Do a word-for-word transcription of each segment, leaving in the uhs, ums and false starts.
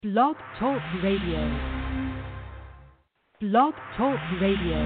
Blog Talk Radio. Blog Talk Radio.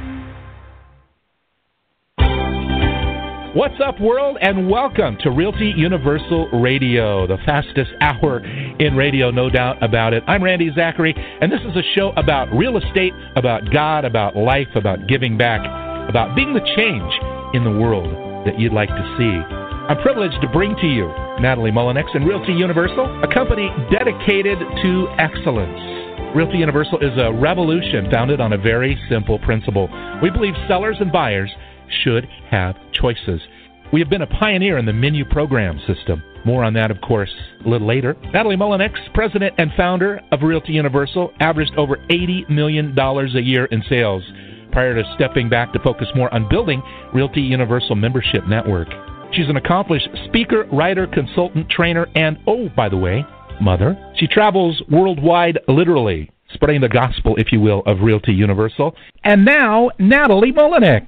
What's up, world, and welcome to Realty Universal Radio, the fastest hour in radio, no doubt about it. I'm Randy Zachary, and this is a show about real estate, about God, about life, about giving back, about being the change in the world that you'd like to see. I'm privileged to bring to you Natalie Mullinex and Realty Universal, a company dedicated to excellence. Realty Universal is a revolution founded on a very simple principle. We believe sellers and buyers should have choices. We have been a pioneer in the menu program system. More on that, of course, a little later. Natalie Mullinex, president and founder of Realty Universal, averaged over eighty million dollars a year in sales prior to stepping back to focus more on building Realty Universal membership network. She's an accomplished speaker, writer, consultant, trainer, and, oh, by the way, mother. She travels worldwide, literally, spreading the gospel, if you will, of Realty Universal. And now, Natalie Mullinex.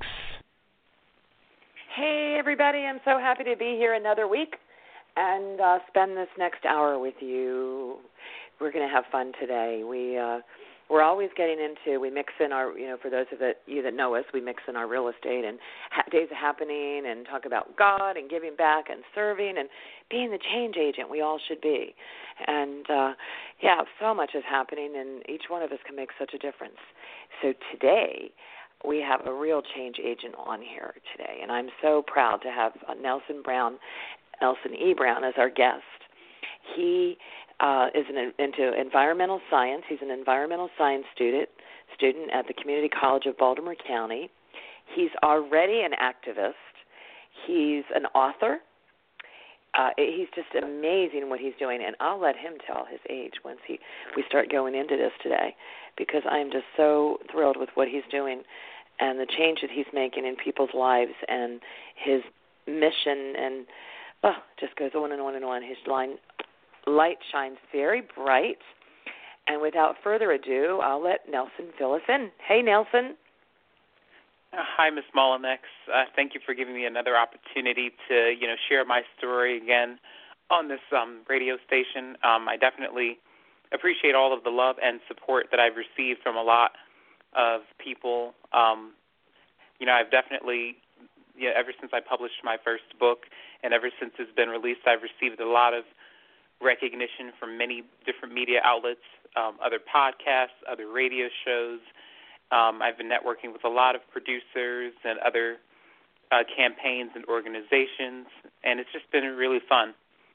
Hey, everybody. I'm so happy to be here another week and uh, spend this next hour with you. We're going to have fun today. We, uh, we're always getting into, we mix in our, you know, for those of it, you that know us, we mix in our real estate and ha- days of happening and talk about God and giving back and serving and being the change agent we all should be. And, uh, yeah, so much is happening, and each one of us can make such a difference. So today, we have a real change agent on here today, and I'm so proud to have uh, Nelson Brown, Nelson E. Brown, as our guest. He uh, is an, into environmental science. He's an environmental science student student at the Community College of Baltimore County. He's already an activist. He's an author. Uh, he's just amazing what he's doing, and I'll let him tell his age once he we start going into this today, because I am just so thrilled with what he's doing and the change that he's making in people's lives and his mission, and oh, just goes on and on and on. His line, light shines very bright, and without further ado, I'll let Nelson fill us in. Hey, Nelson. Uh, hi, Miz Mullinex. Uh, thank you for giving me another opportunity to, you know, share my story again on this um, radio station. Um, I definitely appreciate all of the love and support that I've received from a lot of people. Um, you know, I've definitely, you know, ever since I published my first book and ever since it's been released, I've received a lot of recognition from many different media outlets, um, other podcasts, other radio shows. Um, I've been networking with a lot of producers and other uh, campaigns and organizations, and it's just been really fun.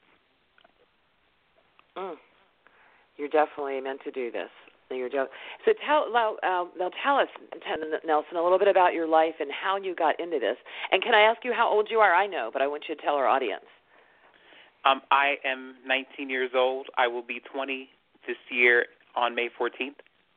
Mm. You're definitely meant to do this. You're de- so tell, uh, now tell us, Nelson, a little bit about your life and how you got into this. And can I ask you how old you are? I know, but I want you to tell our audience. Um, I am nineteen years old. I will be twenty this year on May fourteenth.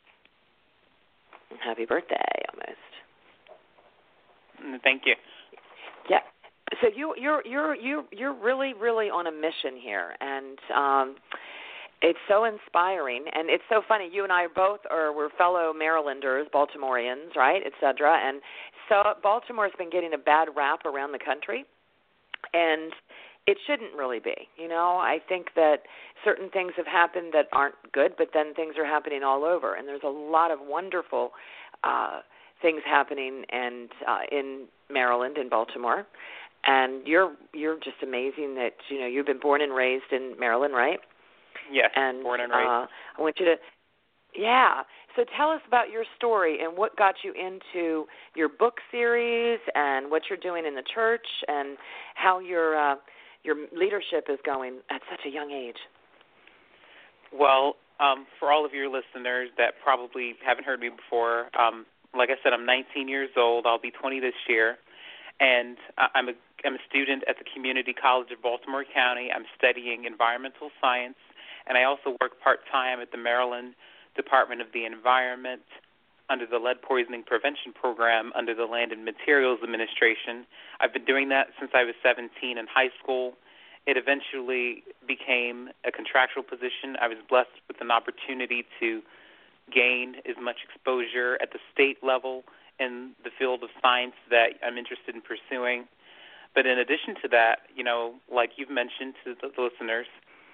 Happy birthday, almost. Thank you. Yeah. So you, you're you're you're you're really really on a mission here, and um, it's so inspiring, and it's so funny. You and I both are we're fellow Marylanders, Baltimoreans, right, et cetera. And so Baltimore's been getting a bad rap around the country, and it shouldn't really be. You know, I think that certain things have happened that aren't good, but then things are happening all over, and there's a lot of wonderful uh, things happening and uh, in Maryland and Baltimore. And you're you're just amazing that, you know, you've been born and raised in Maryland, right? Yes, and, born and raised. Uh, I want you to, yeah. So tell us about your story and what got you into your book series and what you're doing in the church and how your uh, your leadership is going at such a young age. Well, um, for all of your listeners that probably haven't heard me before, um, like I said, I'm nineteen years old. I'll be twenty this year, and I'm a I'm a student at the Community College of Baltimore County. I'm studying environmental science, and I also work part-time at the Maryland Department of the Environment under the Lead Poisoning Prevention Program under the Land and Materials Administration. I've been doing that since I was seventeen in high school. It eventually became a contractual position. I was blessed with an opportunity to gain as much exposure at the state level in the field of science that I'm interested in pursuing. But in addition to that, you know, like you've mentioned to the listeners,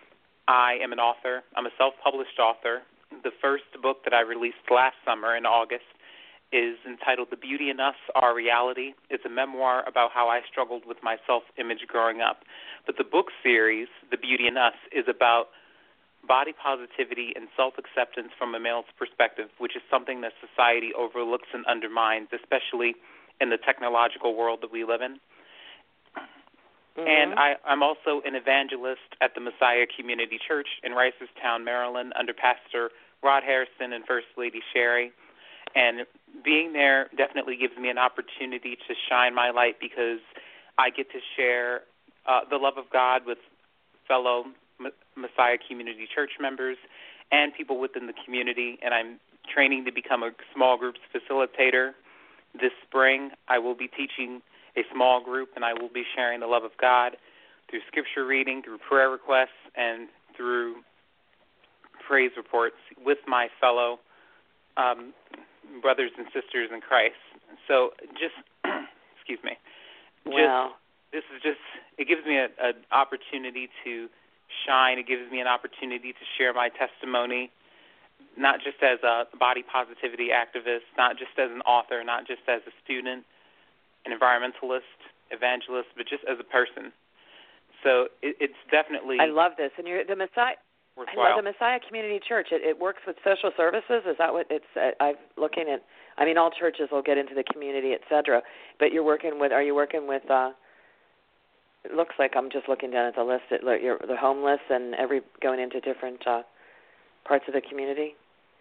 I am an author. I'm a self-published author. The first book that I released last summer in August is entitled The Beauty in Us, Our Reality. It's a memoir about how I struggled with my self-image growing up. But the book series, The Beauty in Us, is about body positivity and self-acceptance from a male's perspective, which is something that society overlooks and undermines, especially in the technological world that we live in. Mm-hmm. And I, I'm also an evangelist at the Messiah Community Church in Reisterstown, Maryland, under Pastor Rod Harrison and First Lady Sherry. And being there definitely gives me an opportunity to shine my light because I get to share uh, the love of God with fellow M- Messiah Community Church members and people within the community. And I'm training to become a small groups facilitator. This spring, I will be teaching a small group, and I will be sharing the love of God through scripture reading, through prayer requests, and through praise reports with my fellow um, brothers and sisters in Christ. So just, excuse me, just, wow. This is just, it gives me an opportunity to shine. It gives me an opportunity to share my testimony, not just as a body positivity activist, not just as an author, not just as a student, an environmentalist, evangelist, but just as a person. So it, it's definitely I love this. And you're the Messiah. worthwhile. I love the Messiah Community Church. It, it works with social services. Is that what it's? Uh, I'm looking at. I mean, all churches will get into the community, et cetera. But you're working with. Are you working with? Uh, it looks like I'm just looking down at the list. It, you're the homeless and every going into different uh, parts of the community.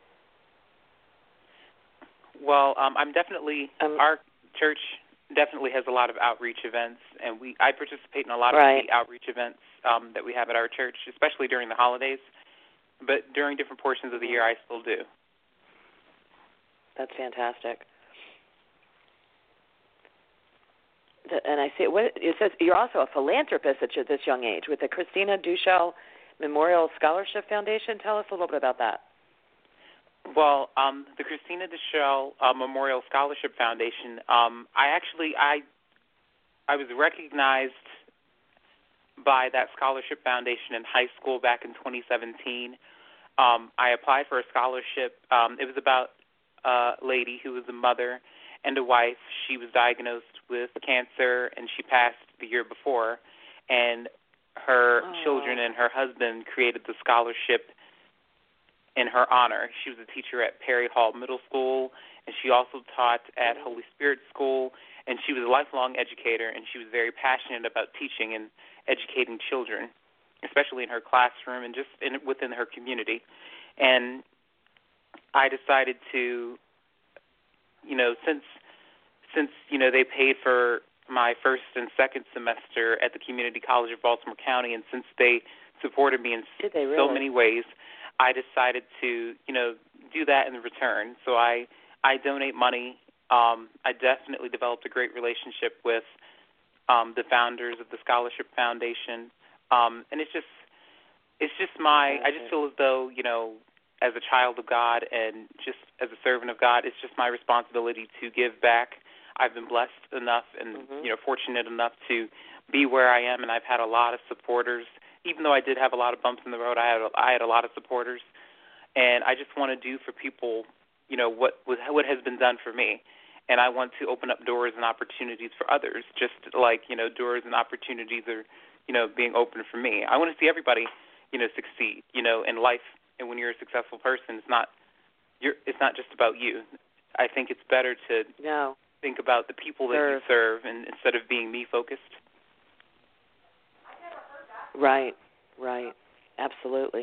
Well, um, I'm definitely um, our church. Definitely has a lot of outreach events, and we I participate in a lot right. of the outreach events um, that we have at our church, especially during the holidays. But during different portions of the year, I still do. That's fantastic. And I see what it says. You're also a philanthropist at this young age with the Christina Dushel Memorial Scholarship Foundation. Tell us a little bit about that. Well, um, the Christina Dushel uh, Memorial Scholarship Foundation, um, I actually, I I was recognized by that scholarship foundation in high school back in twenty seventeen. Um, I applied for a scholarship. Um, it was about a lady who was a mother and a wife. She was diagnosed with cancer, and she passed the year before. And her oh. children and her husband created the scholarship in her honor. She was a teacher at Perry Hall Middle School, and she also taught at Holy Spirit School, and she was a lifelong educator, and she was very passionate about teaching and educating children, especially in her classroom and just in, within her community. And I decided to, you know, since, since you know, they paid for my first and second semester at the Community College of Baltimore County, and since they supported me in Did they really? so many ways, I decided to, you know, do that in return. So I, I donate money. Um, I definitely developed a great relationship with um, the founders of the Scholarship Foundation, um, and it's just, it's just my. I just feel as though, you know, as a child of God and just as a servant of God, it's just my responsibility to give back. I've been blessed enough and mm-hmm. you know fortunate enough to be where I am, and I've had a lot of supporters. Even though I did have a lot of bumps in the road, I had a, I had a lot of supporters, and I just want to do for people, you know, what what has been done for me, and I want to open up doors and opportunities for others, just like you know doors and opportunities are, you know, being opened for me. I want to see everybody, you know, succeed, you know, in life, and when you're a successful person, it's not you're it's not just about you. I think it's better to no. think about the people that serve. you serve, and instead of being me focused. Right, right, absolutely,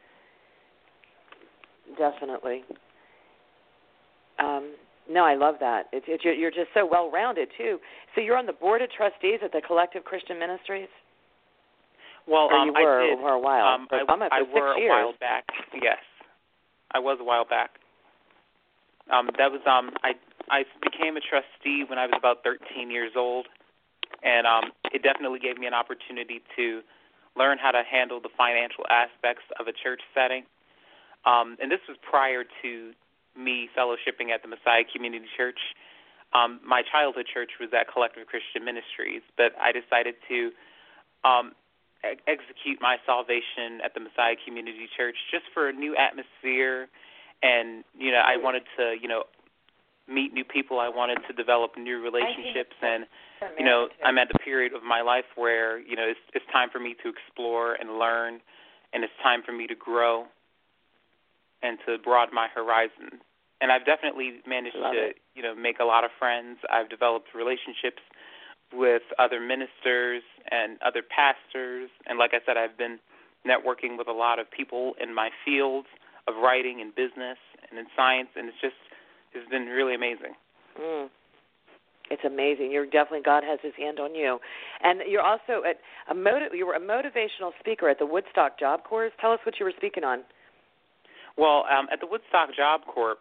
definitely. Um, no, I love that. It's, it's you're, you're just so well rounded too. So you're on the board of trustees at the Collective Christian Ministries. Well, or um, you were I did. for a while. Um, for, I, I'm at I for six were years. a while back. Yes, I was a while back. Um, that was um, I I became a trustee when I was about thirteen years old, and um, it definitely gave me an opportunity to learn how to handle the financial aspects of a church setting. Um, and this was prior to me fellowshipping at the Messiah Community Church. Um, my childhood church was at Collective Christian Ministries, but I decided to um, ex- execute my salvation at the Messiah Community Church just for a new atmosphere. And, you know, I wanted to, you know, meet new people. I wanted to develop new relationships. And, you know, I'm at the period of my life where, you know, it's, it's time for me to explore and learn, and it's time for me to grow and to broaden my horizon. And I've definitely managed Love to, it. you know, make a lot of friends. I've developed relationships with other ministers and other pastors. And like I said, I've been networking with a lot of people in my fields of writing and business and in science, and it's just it's been really amazing. Mm. It's amazing. You're definitely, God has His hand on you, and you're also at a motiv- you were a motivational speaker at the Woodstock Job Corps. Tell us what you were speaking on. Well, um, at the Woodstock Job Corps,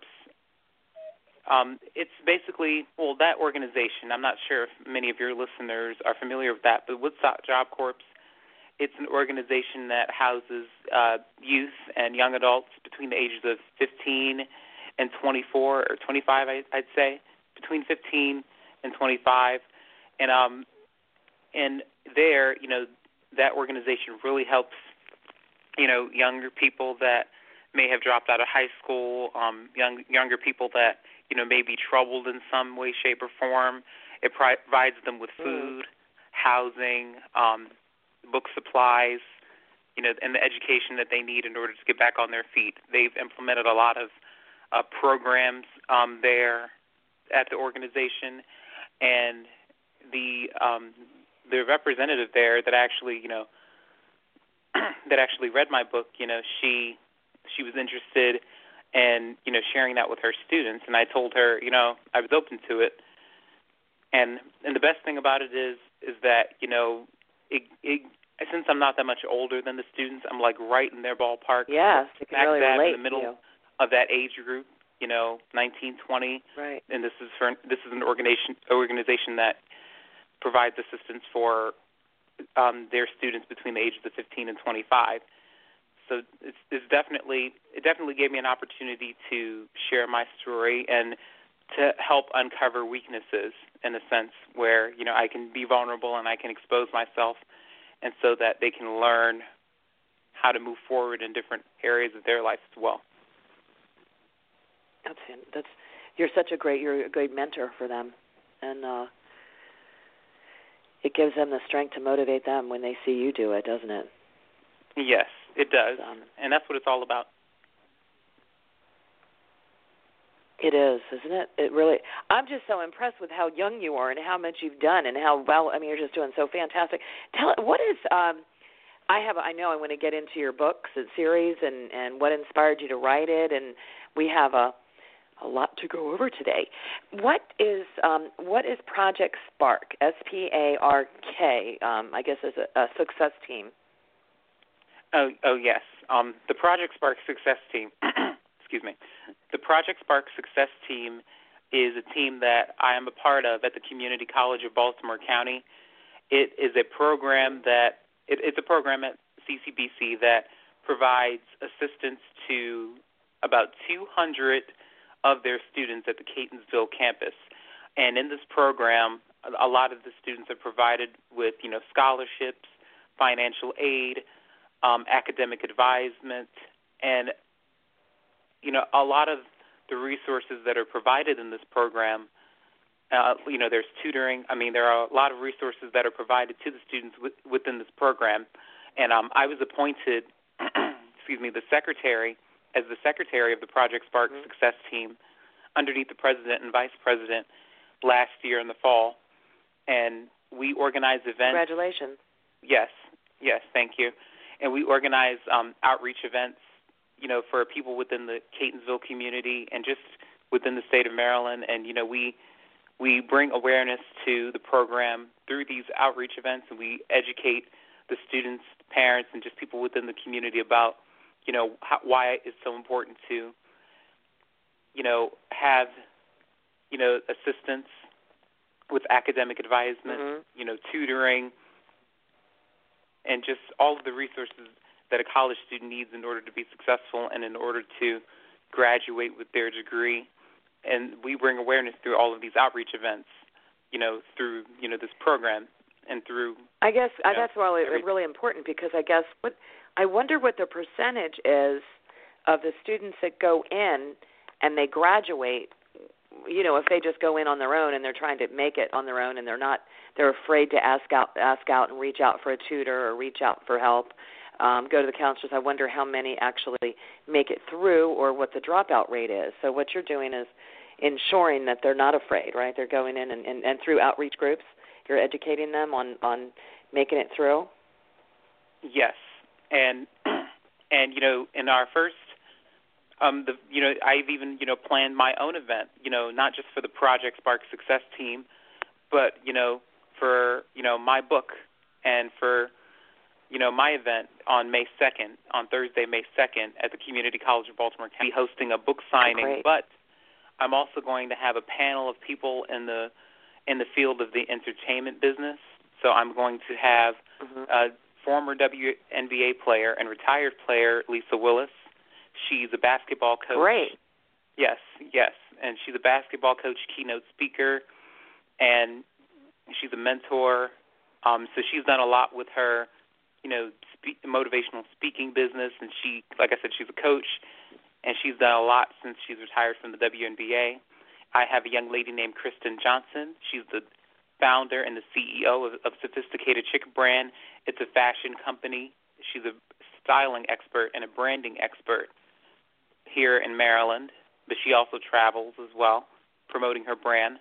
um, it's basically well that organization. I'm not sure if many of your listeners are familiar with that, but Woodstock Job Corps. It's an organization that houses uh, youth and young adults between the ages of fifteen and twenty-four or twenty-five, I, I'd say, between fifteen and twenty-five. And um, and there, you know, that organization really helps, you know, younger people that may have dropped out of high school, um, young younger people that, you know, may be troubled in some way, shape, or form. It provides them with food, mm. housing, um, book supplies, you know, and the education that they need in order to get back on their feet. They've implemented a lot of uh, programs um, there at the organization, and the um, the representative there that actually, you know, that actually read my book, you know, she she was interested in, you know, sharing that with her students, and I told her, you know, I was open to it, and and the best thing about it is is that, you know, It, it, since I'm not that much older than the students, I'm like right in their ballpark. Yes, you can really relate in the middle to you. of that age group, you know, nineteen, twenty. Right. And this is for this is an organization organization that provides assistance for um, their students between the ages of fifteen and twenty-five. So it's, it's definitely it definitely gave me an opportunity to share my story and to help uncover weaknesses in a sense where, you know, I can be vulnerable and I can expose myself, and so that they can learn how to move forward in different areas of their life as well. That's that's you're such a great you're a great mentor for them, and uh, it gives them the strength to motivate them when they see you do it, doesn't it? Yes, it does, um, and that's what it's all about. It is, isn't it? It really. I'm just so impressed with how young you are and how much you've done and how well. I mean, you're just doing so fantastic. Tell what is. Um, I have. I know I want to get into your books and series and, and what inspired you to write it, and we have a a lot to go over today. What is um, what is Project Spark? S P A R K. Um, I guess is a, a success team. Oh, oh yes. Um, the Project Spark Success Team. Excuse me. The Project Spark Success Team is a team that I am a part of at the Community College of Baltimore County. It is a program that it, it's a program at C C B C that provides assistance to about two hundred of their students at the Catonsville campus. And in this program, a lot of the students are provided with, you know, scholarships, financial aid, um, academic advisement, and you know, a lot of the resources that are provided in this program, uh, you know, there's tutoring. I mean, there are a lot of resources that are provided to the students w- within this program. And um, I was appointed, excuse me, the secretary, as the secretary of the Project Spark mm-hmm. Success Team underneath the president and vice president last year in the fall. And we organize events. Congratulations. Yes, yes, thank you. And we organize um, outreach events, you know, for people within the Catonsville community and just within the state of Maryland. And, you know, we we bring awareness to the program through these outreach events, and we educate the students, parents, and just people within the community about, you know, how, why it's so important to, you know, have, you know, assistance with academic advisement, mm-hmm. you know, tutoring, and just all of the resources that a college student needs in order to be successful and in order to graduate with their degree. And we bring awareness through all of these outreach events, you know, through, you know, this program. and through. I guess you uh, know, that's really every, really important because I guess what I wonder what the percentage is of the students that go in and they graduate. You know, if they just go in on their own and they're trying to make it on their own and they're not, they're afraid to ask out, ask out and reach out for a tutor or reach out for help, um, go to the counselors. I wonder how many actually make it through or what the dropout rate is. So what you're doing is ensuring that they're not afraid, right? They're going in and, and, and through outreach groups, you're educating them on, on making it through. Yes, and and you know, in our first. Um, the you know I've even you know planned my own event, you know not just for the Project Spark Success team, but you know for you know my book and for you know my event on May second, on Thursday May second at the Community College of Baltimore County, hosting a book signing. Great. But I'm also going to have a panel of people in the in the field of the entertainment business. So I'm going to have mm-hmm. a former W N B A player and retired player Lisa Willis. She's a basketball coach. Great. Yes, yes. And she's a basketball coach, keynote speaker, and she's a mentor. Um, so she's done a lot with her, you know, spe- motivational speaking business. And she, like I said, she's a coach, and she's done a lot since she's retired from the W N B A. I have a young lady named Kristen Johnson. She's the founder and the C E O of, of Sophisticated Chick brand. It's a fashion company. She's a styling expert and a branding expert here in Maryland, but she also travels as well, promoting her brand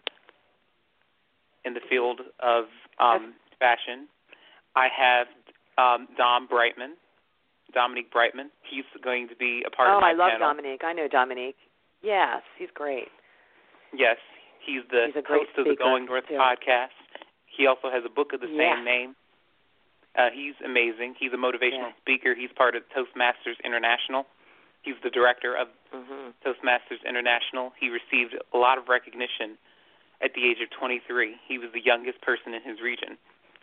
in the field of um, fashion. I have um, Dom Brightman, Dominique Brightman. He's going to be a part oh, of my I love panel. Dominique. I know Dominique. Yes, he's great. Yes, he's the he's a great host of the Going North too. podcast. He also has a book of the yeah. same name. Uh, he's amazing. He's a motivational yeah. speaker. He's part of Toastmasters International. He's the director of mm-hmm. Toastmasters International. He received a lot of recognition at the age of twenty-three. He was the youngest person in his region.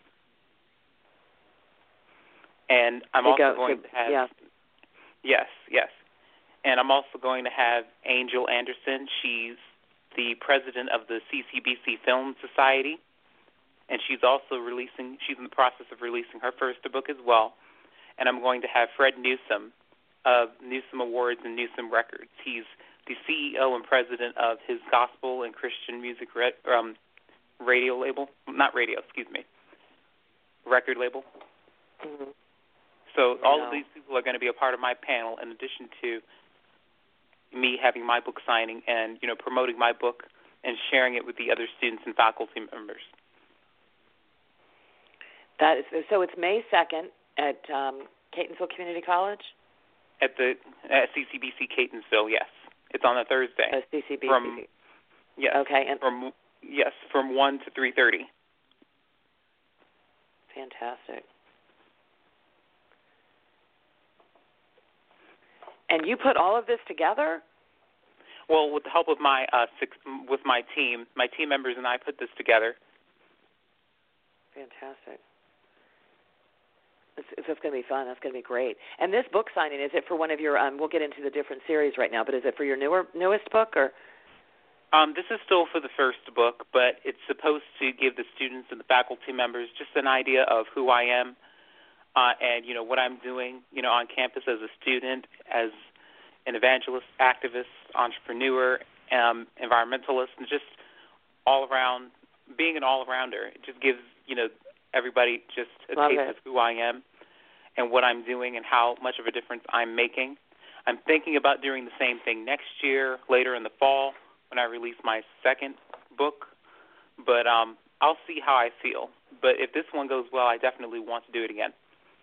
And I'm to also go, going to, to have... Yeah. Yes, yes. And I'm also going to have Angel Anderson. She's the president of the C C B C Film Society. And she's also releasing, she's in the process of releasing her first book as well. And I'm going to have Fred Newsom of Newsom Awards and Newsom Records. He's the C E O and president of his gospel and Christian music re- um, radio label. Not radio, excuse me. Record label. Mm-hmm. So I all know. of these people are going to be a part of my panel in addition to me having my book signing and, you know, promoting my book and sharing it with the other students and faculty members. That is, so it's May second at um, Catonsville Community College? At the at C C B C Catonsville, yes. It's on a Thursday. Uh, C C B C. From, yes. Okay. And from yes, from one to three thirty. Fantastic. And you put all of this together? Well, with the help of my uh, six, with my team, my team members and I put this together. Fantastic. It's, it's going to be fun. That's going to be great. And this book signing, is it for one of your? Um, we'll get into the different series right now, but is it for your newer newest book or? Um, this is still for the first book, but it's supposed to give the students and the faculty members just an idea of who I am, uh, and you know what I'm doing, you know, on campus as a student, as an evangelist, activist, entrepreneur, um, environmentalist, and just all around being an all-arounder. It just gives you know everybody just a Love taste it. of who I am and what I'm doing and how much of a difference I'm making. I'm thinking about doing the same thing next year, later in the fall, when I release my second book. But um, I'll see how I feel. But if this one goes well, I definitely want to do it again.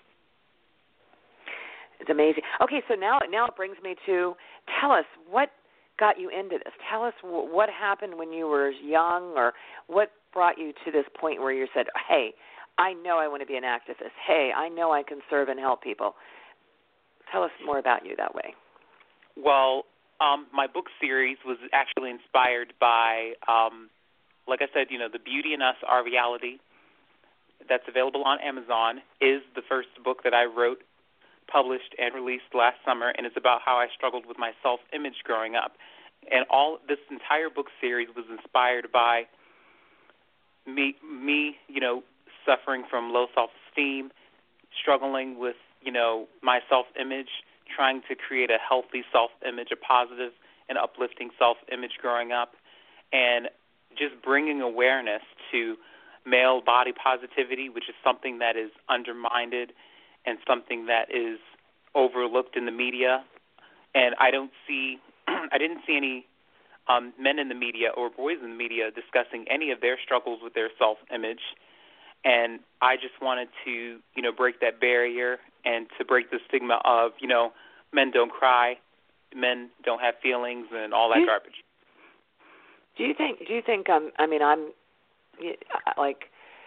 It's amazing. Okay, so now now it brings me to, tell us, what got you into this? Tell us w- what happened when you were young, or what brought you to this point where you said, hey, I know I want to be an activist. Hey, I know I can serve and help people. Tell us more about you that way. Well, um, my book series was actually inspired by, um, like I said, you know, The Beauty in Us, Our Reality, that's available on Amazon, is the first book that I wrote, published, and released last summer, and it's about how I struggled with my self-image growing up. And all this entire book series was inspired by me, me, you know, suffering from low self-esteem, struggling with, you know, my self-image, trying to create a healthy self-image, a positive and uplifting self-image growing up, and just bringing awareness to male body positivity, which is something that is undermined and something that is overlooked in the media. And I don't see, I didn't see any um, men in the media or boys in the media discussing any of their struggles with their self-image. And I just wanted to, you know, break that barrier and to break the stigma of, you know, men don't cry, men don't have feelings, and all that do you, garbage. Do you think? Do you think? Um, I mean, I'm like,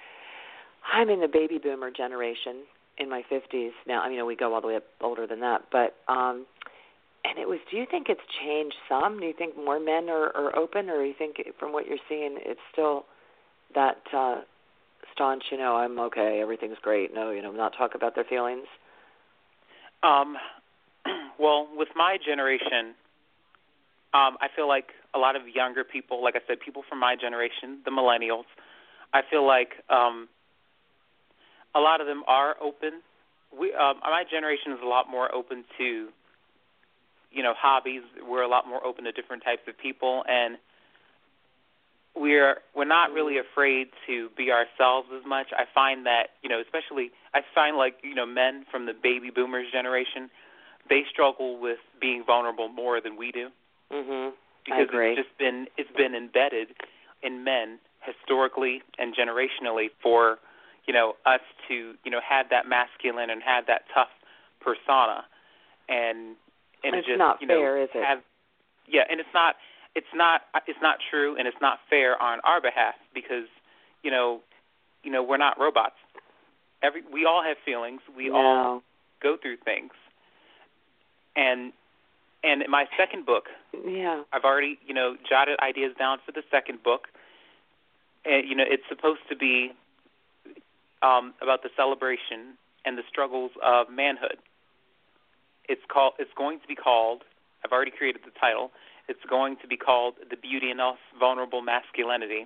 I'm in the baby boomer generation in my fifties now. I mean, we go all the way up older than that, but um, and it was. Do you think it's changed some? Do you think more men are, are open, or do you think from what you're seeing, it's still that uh, staunch? You know, I'm okay, everything's great. No, you know, not talk about their feelings. Um. Well, with my generation, um, I feel like a lot of younger people, like I said, people from my generation, the millennials, I feel like um, a lot of them are open. We, um, my generation is a lot more open to, you know, hobbies. We're a lot more open to different types of people, and we're we're not really afraid to be ourselves as much. I find that, you know, especially I find like, you know, men from the baby boomers generation, they struggle with being vulnerable more than we do. Mm-hmm. Because I agree. it's just been it's been embedded in men historically and generationally for, you know, us to, you know, have that masculine and have that tough persona, and and it's just, not you know, fair, is it? Have, yeah, and it's not it's not it's not true, and it's not fair on our behalf because, you know, you know, we're not robots. Every we all have feelings. We no. all go through things. And and in my second book, yeah, I've already, you know, jotted ideas down for the second book. And, you know, it's supposed to be um, about the celebration and the struggles of manhood. It's called. It's going to be called. I've already created the title. It's going to be called "The Beauty in Us: Vulnerable Masculinity."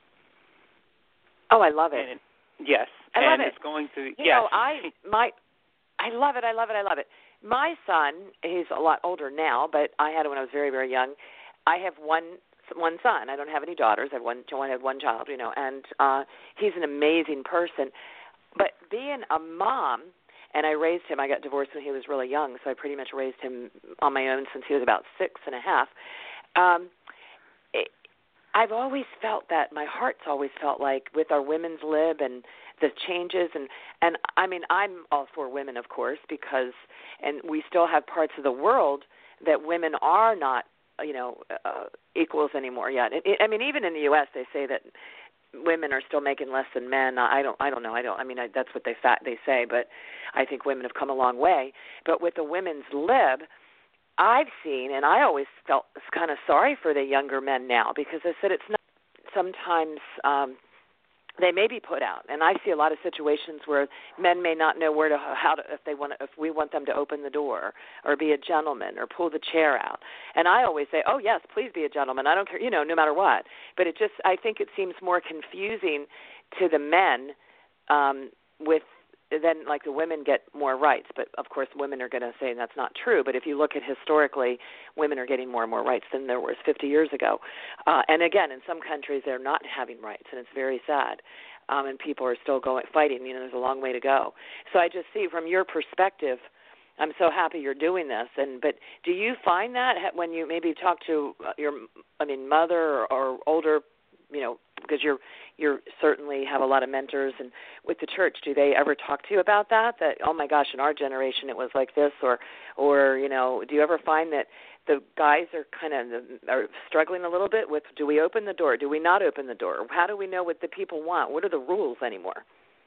Oh, I love it. And, yes, I and love it. it's going to. You yes. know, I my, I love it. I love it. I love it. My son, he's a lot older now, but I had him when I was very, very young. I have one one son. I don't have any daughters. I have one. I have one child, you know, and uh, he's an amazing person. But being a mom, and I raised him. I got divorced when he was really young, so I pretty much raised him on my own since he was about six and a half. Um, it, I've always felt that. My heart's always felt like with our women's lib and the changes, and and I mean, I'm all for women, of course, because and we still have parts of the world that women are not, you know, uh, equals anymore yet. It, it, I mean, even in the U S they say that women are still making less than men. I don't, I don't know. I don't. I mean, I, that's what they fa- they say, but I think women have come a long way. But with the women's lib, I've seen, and I always felt kind of sorry for the younger men now because I said it's not sometimes. Um, They may be put out, and I see a lot of situations where men may not know where to how to if they want to, if we want them to open the door or be a gentleman or pull the chair out. And I always say, oh yes, please be a gentleman. I don't care, you know, no matter what. But it just I think it seems more confusing to the men um, with then like the women get more rights. But of course, women are going to say that's not true. But if you look at historically, women are getting more and more rights than there was fifty years ago. Uh, and again, in some countries, they're not having rights, and it's very sad. Um, and people are still going fighting. You know, there's a long way to go. So I just see from your perspective, I'm so happy you're doing this. And but do you find that when you maybe talk to your, I mean, mother or, or older, you know, because you're you certainly have a lot of mentors, and with the church, do they ever talk to you about that? That oh my gosh, in our generation it was like this, or or you know, do you ever find that the guys are kind of are struggling a little bit with do we open the door, do we not open the door? How do we know what the people want? What are the rules anymore?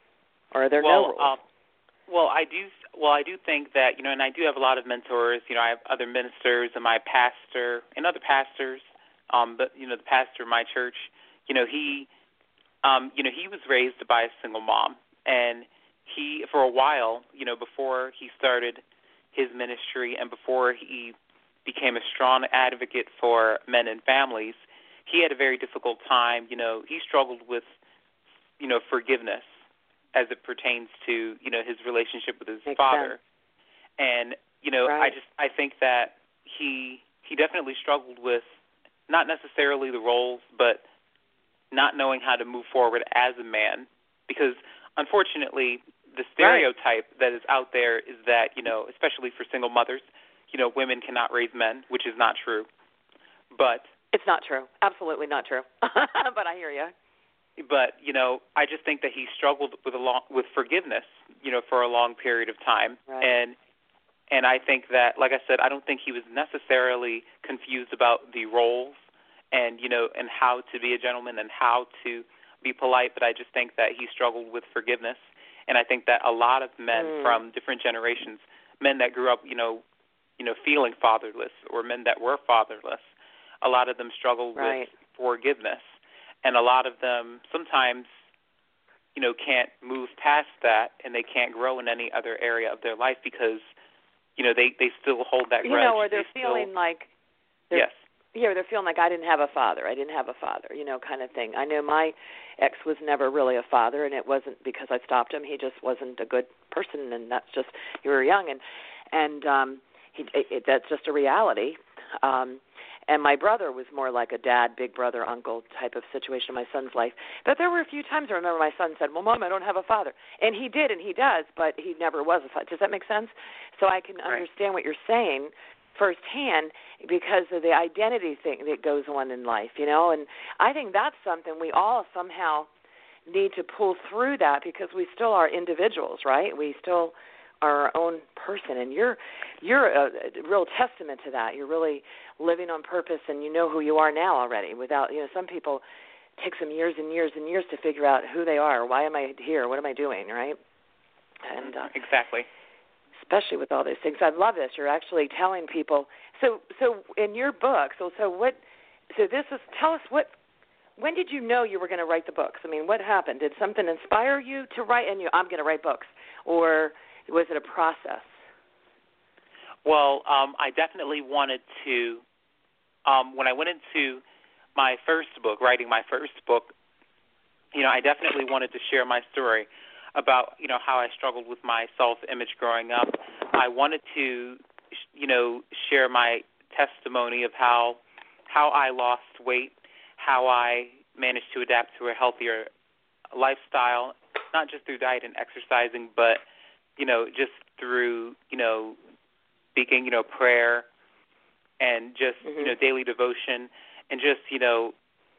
Or are there well, no rules? Um, well, I do. Well, I do think that you know, and I do have a lot of mentors. You know, I have other ministers and my pastor and other pastors. Um, but you know, the pastor of my church, you know, he. Um, you know, he was raised by a single mom, and he, for a while, you know, before he started his ministry and before he became a strong advocate for men and families, he had a very difficult time. You know, he struggled with, you know, forgiveness as it pertains to, you know, his relationship with his Makes father. sense. And, you know, right. I just I think that he he definitely struggled with not necessarily the roles, but not knowing how to move forward as a man, because unfortunately the stereotype right. that is out there is that, you know, especially for single mothers, you know, women cannot raise men, which is not true. But it's not true. Absolutely not true. But I hear you. But, you know, I just think that he struggled with a long, with forgiveness, you know, for a long period of time. Right. And and I think that, like I said, I don't think he was necessarily confused about the roles and, you know, and how to be a gentleman and how to be polite, but I just think that he struggled with forgiveness. And I think that a lot of men mm. from different generations, men that grew up, you know, you know, feeling fatherless, or men that were fatherless, a lot of them struggle right. with forgiveness. And a lot of them sometimes, you know, can't move past that, and they can't grow in any other area of their life because, you know, they, they still hold that you grudge. You know, or they're they feeling still, like, they're, yes. yeah, they're feeling like I didn't have a father. I didn't have a father, you know, kind of thing. I know my ex was never really a father, and it wasn't because I stopped him. He just wasn't a good person, and that's just, you were young, and and um, he, it, it, that's just a reality. Um, and my brother was more like a dad, big brother, uncle type of situation in my son's life. But there were a few times I remember my son said, well, Mom, I don't have a father. And he did, and he does, but he never was a father. Does that make sense? So I can right. understand what you're saying firsthand because of the identity thing that goes on in life, you know. And I think that's something we all somehow need to pull through that because we still are individuals, right? We still are our own person, and you're you're a, a real testament to that. You're really living on purpose, and you know who you are now already. Without, you know, some people take some years and years and years to figure out who they are. Why am I here? What am I doing? Right? And uh, exactly. Especially with all those things, I love this. You're actually telling people. So, so in your book, so so what? So this is. Tell us what. When did you know you were going to write the books? I mean, what happened? Did something inspire you to write? And you, I'm going to write books, or was it a process? Well, um, I definitely wanted to. Um, when I went into my first book, writing my first book, you know, I definitely wanted to share my story about, you know, how I struggled with my self-image growing up. I wanted to, you know, share my testimony of how how I lost weight, how I managed to adapt to a healthier lifestyle, not just through diet and exercising, but, you know, just through, you know, speaking, you know, prayer and just, mm-hmm. you know, daily devotion and just, you know,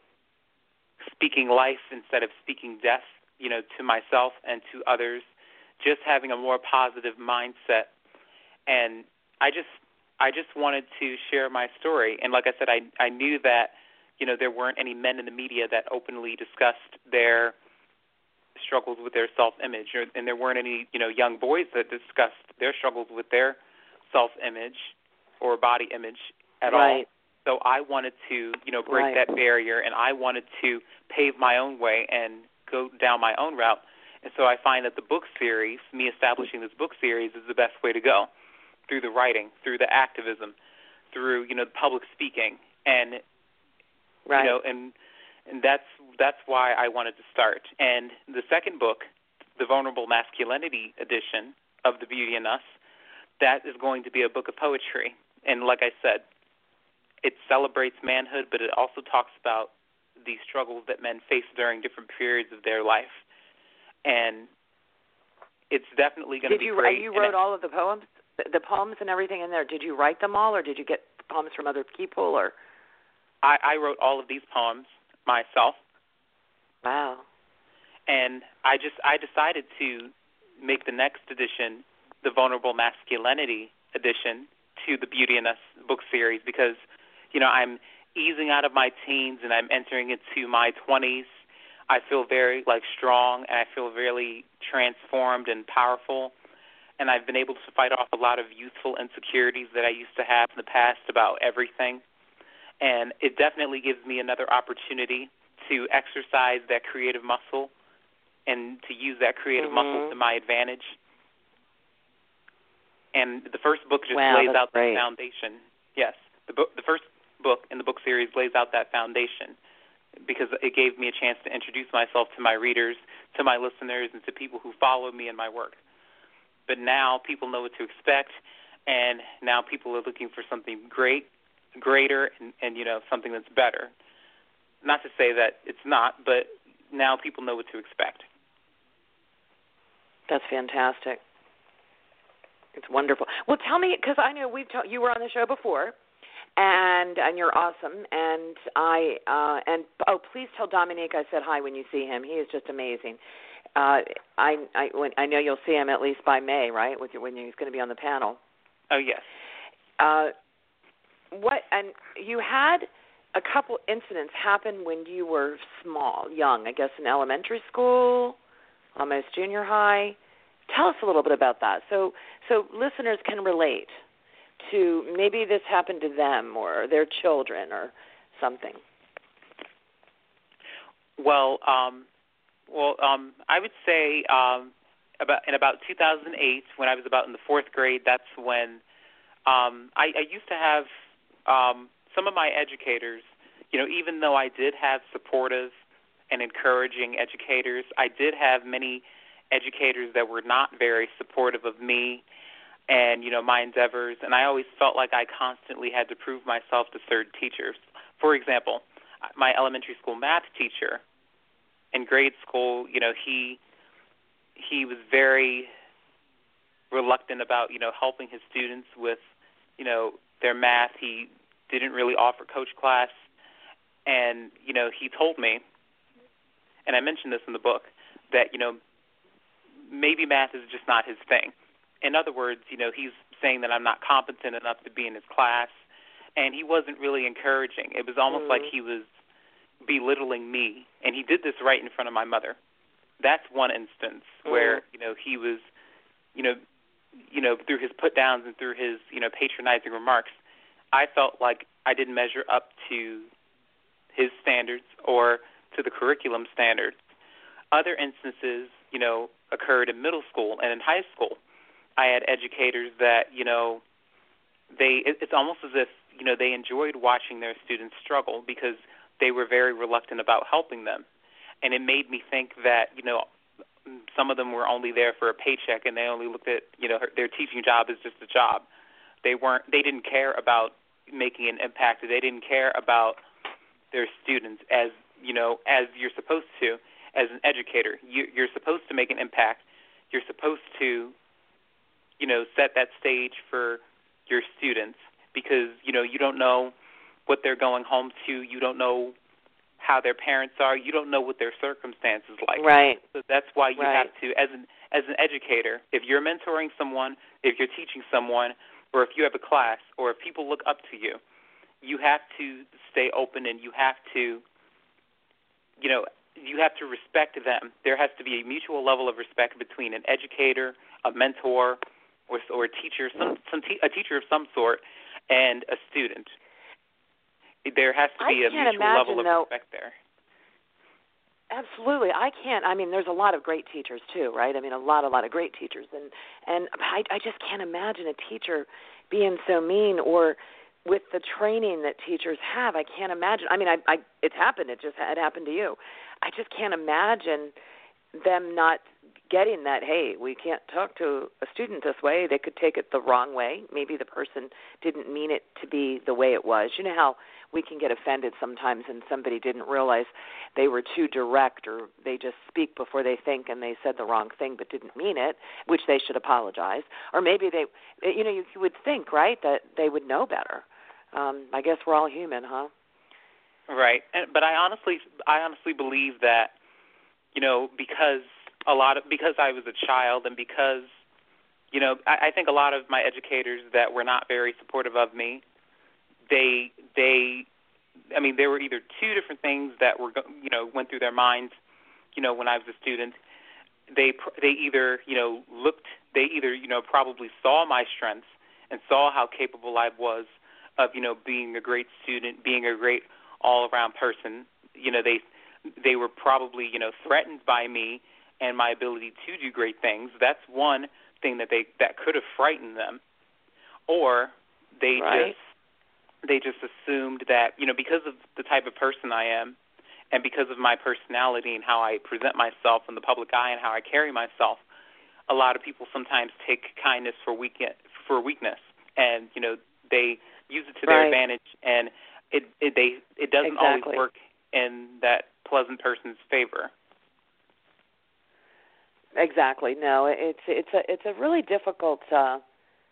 speaking life instead of speaking death, you know, to myself and to others, just having a more positive mindset. And I just I just wanted to share my story. And like I said, I, I knew that, you know, there weren't any men in the media that openly discussed their struggles with their self-image, or, and there weren't any, you know, young boys that discussed their struggles with their self-image or body image at right. all. So I wanted to, you know, break right. that barrier, and I wanted to pave my own way and go down my own route. And so I find that the book series, me establishing this book series, is the best way to go, through the writing, through the activism, through, you know, the public speaking, and right. you know, and and that's that's why I wanted to start. And the second book, the Vulnerable Masculinity edition of The Beauty in Us, that is going to be a book of poetry. And like I said, it celebrates manhood, but it also talks about the struggles that men face during different periods of their life. And it's definitely going to be you, great. You wrote all of the poems, the poems and everything in there. Did you write them all, or did you get poems from other people? Or I, I wrote all of these poems myself. Wow. And I just I decided to make the next edition, the Vulnerable Masculinity edition, to the Beauty in Us book series because, you know, I'm easing out of my teens and I'm entering into my twenties. I feel very, like, strong, and I feel really transformed and powerful. And I've been able to fight off a lot of youthful insecurities that I used to have in the past about everything. And it definitely gives me another opportunity to exercise that creative muscle and to use that creative mm-hmm. muscle to my advantage. And the first book just wow, lays out great. that foundation. Yes, the book, the first book in the book series lays out that foundation because it gave me a chance to introduce myself to my readers, to my listeners and to people who follow me and my work. But now people know what to expect, and now people are looking for something great, greater, and, and you know, something that's better. Not to say that it's not, but now people know what to expect. That's fantastic. It's wonderful. Well, tell me, because I know we've ta- you were on the show before, and and you're awesome. And I uh, and oh, please tell Dominique I said hi when you see him. He is just amazing. Uh, I I, when, I know you'll see him at least by May, right? With your, when he's going to be on the panel. Oh yes. Uh, what and you had a couple incidents happen when you were small, young. I guess in elementary school, almost junior high. Tell us a little bit about that, so so listeners can relate to maybe this happened to them or their children or something. Well, um, well, um, I would say um, about in about two thousand eight, when I was about in the fourth grade, that's when um, I, I used to have um, some of my educators. You know, even though I did have supportive and encouraging educators, I did have many educators that were not very supportive of me and, you know, my endeavors, and I always felt like I constantly had to prove myself to certain teachers. For example, my elementary school math teacher in grade school, you know, he he was very reluctant about, you know, helping his students with, you know, their math. He didn't really offer coach class, and, you know, he told me, and I mentioned this in the book, that, you know, maybe math is just not his thing. In other words, you know, he's saying that I'm not competent enough to be in his class, and he wasn't really encouraging. It was almost mm. like he was belittling me, and he did this right in front of my mother. That's one instance mm. where, you know, he was, you know, you know, through his put-downs and through his, you know, patronizing remarks, I felt like I didn't measure up to his standards or to the curriculum standards. Other instances, you know, occurred in middle school and in high school. I had educators that, you know, they it, it's almost as if, you know, they enjoyed watching their students struggle because they were very reluctant about helping them. And it made me think that, you know, some of them were only there for a paycheck and they only looked at, you know, their teaching job as just a job. They weren't, they didn't care about making an impact. They didn't care about their students as, you know, as you're supposed to. As an educator, you, you're supposed to make an impact. You're supposed to, you know, set that stage for your students because, you know, you don't know what they're going home to. You don't know how their parents are. You don't know what their circumstances like. Right. So that's why you right. have to, as an as an educator, if you're mentoring someone, if you're teaching someone, or if you have a class, or if people look up to you, you have to stay open and you have to, you know, you have to respect them. There has to be a mutual level of respect between an educator, a mentor, or, or a teacher, some, some te- a teacher of some sort, and a student. There has to be I a mutual imagine, level of though, respect there. Absolutely. I can't. I mean, there's a lot of great teachers, too, right? I mean, a lot, a lot of great teachers. And, and I, I just can't imagine a teacher being so mean or with the training that teachers have. I can't imagine. I mean, I, I, it's happened. It just it happened to you. I just can't imagine them not getting that, hey, we can't talk to a student this way. They could take it the wrong way. Maybe the person didn't mean it to be the way it was. You know how we can get offended sometimes and somebody didn't realize they were too direct or they just speak before they think and they said the wrong thing but didn't mean it, which they should apologize. Or maybe they, you know, you would think, right, that they would know better. Um, I guess we're all human, huh? Right. And, but I honestly, I honestly believe that, you know, because a lot of, because I was a child and because, you know, I, I think a lot of my educators that were not very supportive of me, they, they, I mean, there were either two different things that were, you know, went through their minds, you know, when I was a student. They, they either, you know, looked, they either, you know, probably saw my strengths and saw how capable I was of, you know, being a great student, being a great all-around person. You know, they, they were probably, you know, threatened by me and my ability to do great things. That's one thing that they, that could have frightened them. Or they right. just, they just assumed that, you know, because of the type of person I am And because of my personality and how I present myself in the public eye and how I carry myself, a lot of people sometimes take kindness for weak for weakness, and you know they use it to their right. advantage, and it it they it doesn't exactly. always work in that pleasant person's favor. Exactly. No, it's it's a it's a really difficult. Uh,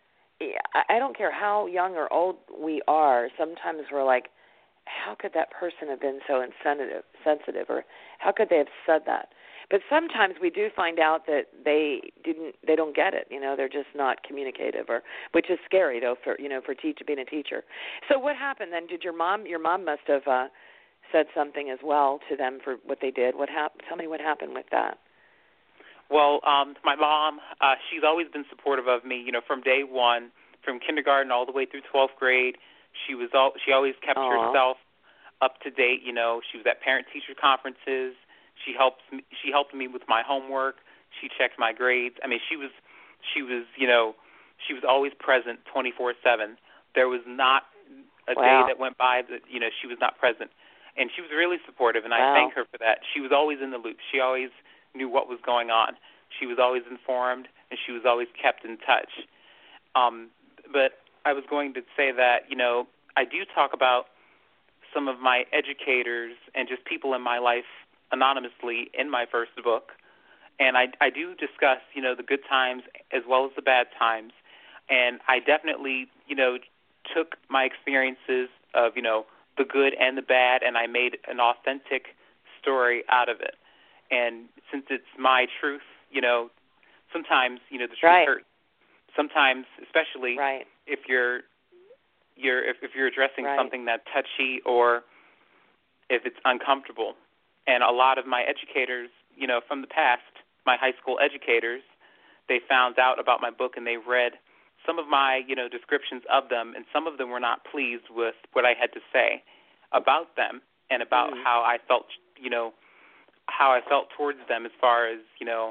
I don't care how young or old we are. Sometimes we're like, how could that person have been so insensitive, sensitive, or how could they have said that? But sometimes we do find out that they didn't, they don't get it. You know, they're just not communicative, or which is scary though for you know for teach, being a teacher. So what happened then? Did your mom? Your mom must have uh, said something as well to them for what they did. What happened? Tell me what happened with that. Well, um, my mom, uh, she's always been supportive of me. You know, from day one, from kindergarten all the way through twelfth grade, she was all she always kept Aww. herself up to date. You know, she was at parent-teacher conferences. She helped me, she helped me with my homework. She checked my grades. I mean, she was she was you know she was always present twenty-four seven. There was not a wow. day that went by that you know she was not present, and she was really supportive. And wow. I thank her for that. She was always in the loop. She always knew what was going on. She was always informed, and she was always kept in touch. Um, but I was going to say that, you know, I do talk about some of my educators and just people in my life anonymously in my first book. And I, I do discuss, you know, the good times as well as the bad times. And I definitely, you know, took my experiences of, you know, the good and the bad, and I made an authentic story out of it. And since it's my truth, you know, sometimes, you know, the truth right. hurts. Sometimes, especially right. if you're you're if, if you're addressing right. something that's touchy or if it's uncomfortable. And a lot of my educators, you know, from the past, my high school educators, they found out about my book and they read some of my, you know, descriptions of them, and some of them were not pleased with what I had to say about them and about mm. how I felt, you know, how I felt towards them as far as, you know,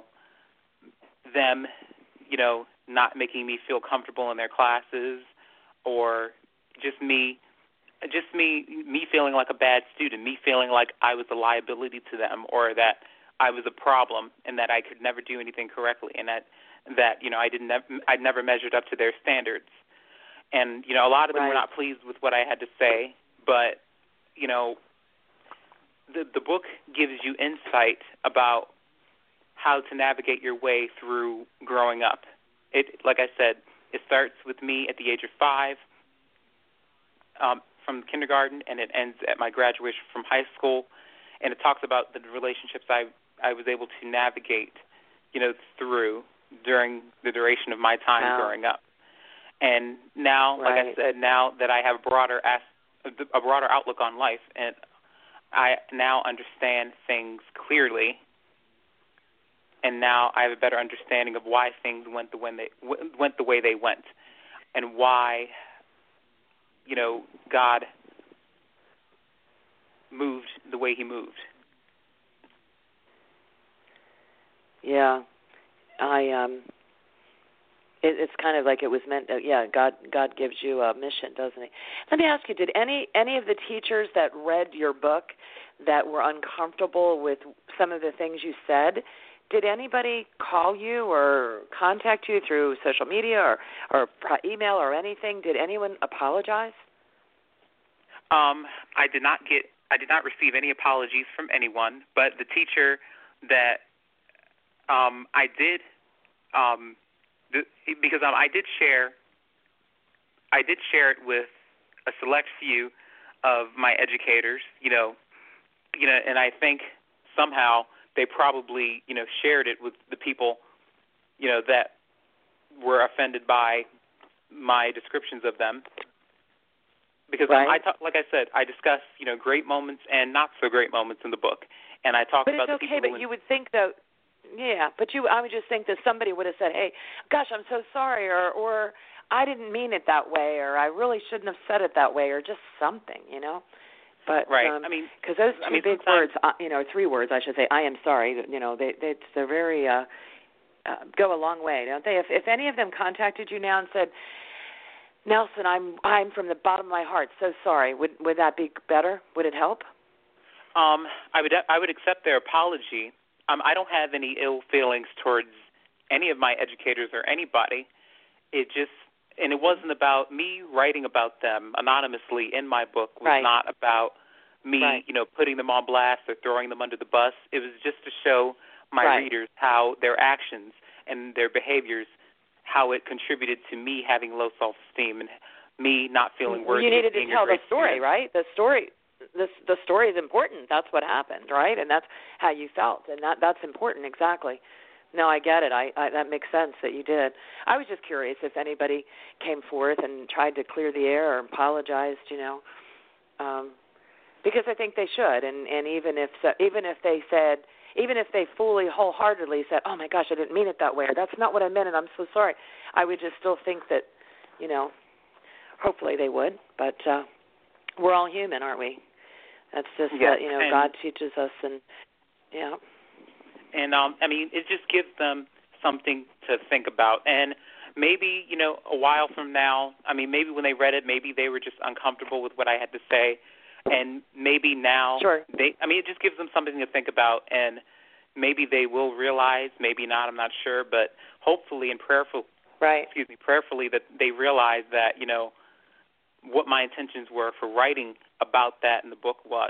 them, you know, not making me feel comfortable in their classes, or just me, just me, me feeling like a bad student, me feeling like I was a liability to them, or that I was a problem and that I could never do anything correctly, and that, that you know, I didn't, I never measured up to their standards. And, you know, a lot of them right. were not pleased with what I had to say, but, you know, The, the book gives you insight about how to navigate your way through growing up. It, like I said, it starts with me at the age of five um, from kindergarten, and it ends at my graduation from high school. And it talks about the relationships I I was able to navigate, you know, through during the duration of my time wow. growing up. And now, right. like I said, now that I have a broader a broader outlook on life, and I now understand things clearly, and now I have a better understanding of why things went the way they went the way they went, and why, you know, God moved the way He moved. Yeah, I um, it, it's kind of like it was meant. Uh, yeah, God God gives you a mission, doesn't He? Let me ask you: Did any any of the teachers that read your book that were uncomfortable with some of the things you said, did anybody call you or contact you through social media or or email or anything? Did anyone apologize? Um, I did not get. I did not receive any apologies from anyone, but the teacher that um, I did. Um, Because um, I did share, I did share it with a select few of my educators, you know, you know, and I think somehow they probably, you know, shared it with the people, you know, that were offended by my descriptions of them. Because right. um, I talk, like I said, I discuss, you know, great moments and not so great moments in the book, and I talk but about it's the okay, people. But who you would think though. Yeah, but you, I would just think that somebody would have said, hey, gosh, I'm so sorry, or, or I didn't mean it that way, or I really shouldn't have said it that way, or just something, you know. But right, um, I mean, because those two I mean, big words, uh, you know, three words, I should say, I am sorry, you know, they, they they're very uh, uh, go a long way, don't they? If if any of them contacted you now and said, Nelson, I'm I'm from the bottom of my heart so sorry, would would that be better? Would it help? Um, I would I would accept their apology. Um, I don't have any ill feelings towards any of my educators or anybody. It just, and it wasn't about me writing about them anonymously in my book. Was right. not about me, right. you know, putting them on blast or throwing them under the bus. It was just to show my right. readers how their actions and their behaviors, how it contributed to me having low self-esteem and me not feeling worthy. You needed of being to tell a great the story, student. right? The story. This the story is important. That's what happened, right? And that's how you felt, and that that's important. Exactly. No, I get it. I, I that makes sense that you did. I was just curious if anybody came forth and tried to clear the air or apologized, you know, um, because I think they should. And, and even if so, even if they said, even if they fully, wholeheartedly said, "Oh my gosh, I didn't mean it that way," or "That's not what I meant, and I'm so sorry," I would just still think that, you know, hopefully they would. But uh, we're all human, aren't we? That's just yes. uh, you know, and, God teaches us, and yeah. And, um, I mean, it just gives them something to think about. And maybe, you know, a while from now, I mean, maybe when they read it, maybe they were just uncomfortable with what I had to say. And maybe now, sure. they, I mean, it just gives them something to think about. And maybe they will realize, maybe not, I'm not sure, but hopefully and prayerful, right. excuse me, prayerfully that they realize that, you know, what my intentions were for writing about that in the book was.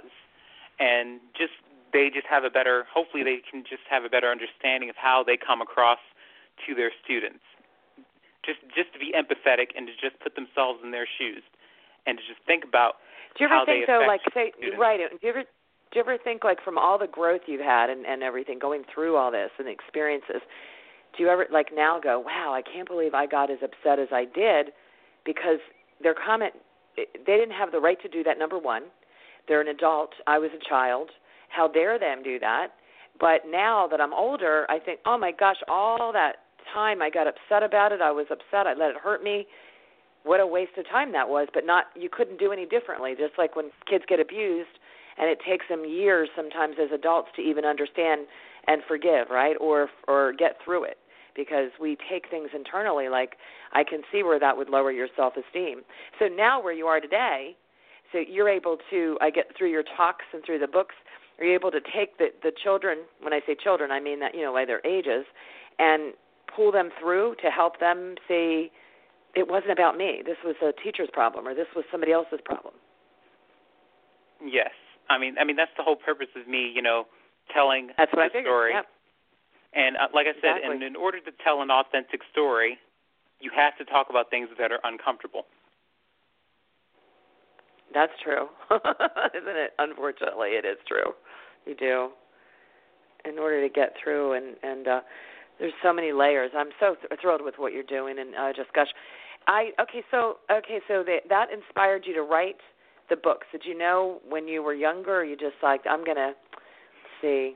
And just they just have a better, hopefully they can just have a better understanding of how they come across to their students. Just just to be empathetic and to just put themselves in their shoes and to just think about do you ever how think, they though, affect like, say, students. right, do you ever do you ever think, like, from all the growth you've had and, and everything, going through all this and the experiences, do you ever, like, now go, wow, I can't believe I got as upset as I did, because their comment, they didn't have the right to do that, number one. They're an adult. I was a child. How dare them do that? But now that I'm older, I think, oh, my gosh, all that time I got upset about it. I was upset. I let it hurt me. What a waste of time that was. But not, you couldn't do any differently. Just like when kids get abused, and it takes them years sometimes as adults to even understand and forgive, right, or or get through it, because we take things internally. Like, I can see where that would lower your self-esteem. So now where you are today, so you're able to, I get through your talks and through the books, are you able to take the, the children, when I say children, I mean that, you know, by their ages, and pull them through to help them see it wasn't about me. This was a teacher's problem, or this was somebody else's problem. Yes. I mean, I mean that's the whole purpose of me, you know, telling that's what the I figured. story. Yep. And uh, like I said, exactly. in, in order to tell an authentic story, you have to talk about things that are uncomfortable. That's true. Isn't it? Unfortunately, it is true. You do. In order to get through, and, and uh, there's so many layers. I'm so th- thrilled with what you're doing, and uh, just gosh. I okay, so okay, so they, that inspired you to write the books. Did you know when you were younger, or you just like, I'm going to see.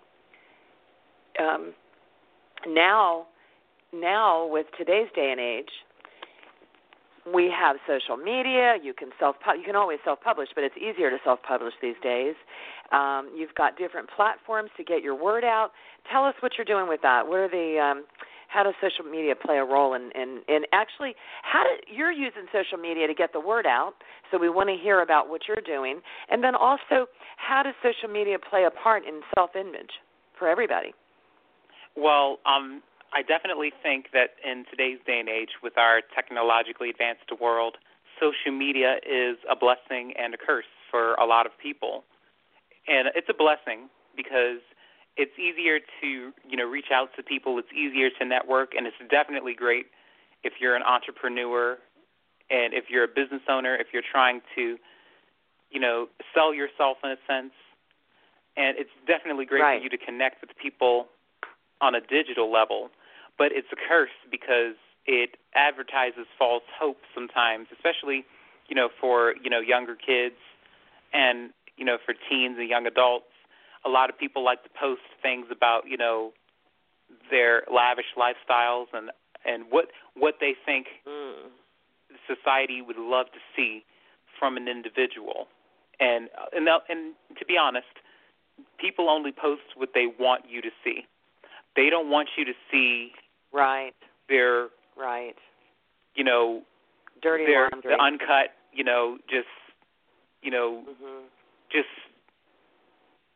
Um, now, now with today's day and age, we have social media. You can self you can always self-publish, but it's easier to self-publish these days. Um, you've got different platforms to get your word out. Tell us what you're doing with that. What are the um, how does social media play a role in, in, in actually how do, you're using social media to get the word out? So we want to hear about what you're doing, and then also how does social media play a part in self-image for everybody? Well, um. I definitely think that in today's day and age, with our technologically advanced world, social media is a blessing and a curse for a lot of people. And it's a blessing because it's easier to, you know, reach out to people. It's easier to network, and it's definitely great if you're an entrepreneur and if you're a business owner, if you're trying to, you know, sell yourself in a sense. And it's definitely great right. for you to connect with people on a digital level. But it's a curse because it advertises false hope sometimes, especially, you know, for, you know, younger kids and, you know, for teens and young adults. A lot of people like to post things about, you know, their lavish lifestyles and, and what what they think mm. society would love to see from an individual. And, and and to be honest, people only post what they want you to see. They don't want you to see right their right, you know, dirty their laundry, the uncut, you know, just you know, mm-hmm. just